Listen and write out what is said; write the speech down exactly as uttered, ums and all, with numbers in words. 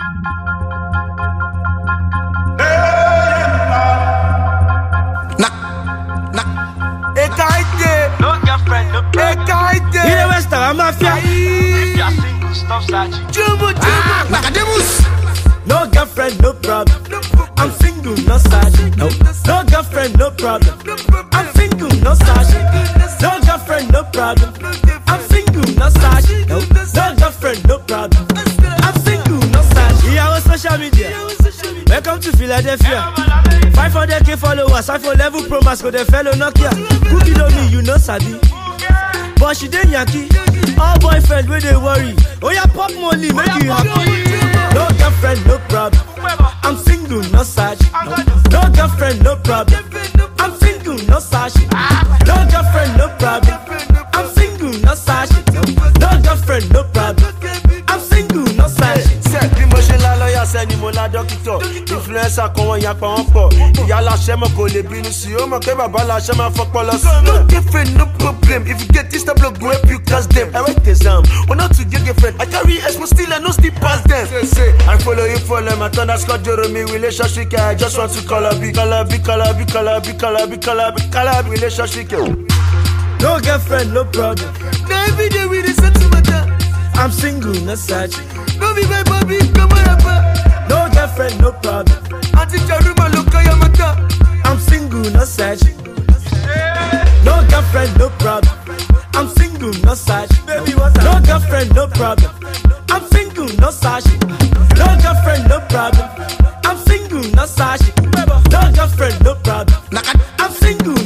No girlfriend, no problem. I'm single, no sergeant. No, no girlfriend, no problem. I'm single, no sergeant. No girlfriend, no problem. I'm single, no sergeant. No, no girlfriend, no problem. I'm single, no sergeant. Yeah, on social media. Welcome to Philadelphia. five hundred K followers, I for level pro mask, the fellow Nokia. Cookie don't me, you know Sabi. But she didn't Yankee. All boyfriend where they worry. Oh yeah, pop money, make you happy. No girlfriend, no problem. I'm single, no sergeant. No, no girlfriend, no problem. I'm single, no sergeant. No girlfriend, no problem. I'm single, no sergeant. No, no girlfriend, no problem. I'm single, no sergeant. Set the motion la lawyer, send him on a doctor. Influencer, come on, yak on po. Yala shema ko le binu si o ma ke baba la shema fuck polos. No girlfriend, no problem. If you get this tableau, go help you cast them. I write exam. When not to get girlfriend, I carry expo still I no still pass them. Say say, I follow you follow my thunder Scott Jeremy relationship. I just want to call a big, call a big, call a big, call a big, call a big, call a big, call a big relationship. No girlfriend, no problem. No every day we dey settle matter. I'm single, no sergeant. No be my baby, come on up. No girlfriend, no problem. Auntie Charuma look at your matter. I'm single, no sergeant. No girlfriend, no problem. I'm single, no sergeant. Baby, what? No girlfriend, no problem. I'm single, no sergeant. No girlfriend, no problem. I'm single, no sergeant. No girlfriend, no problem. I'm single.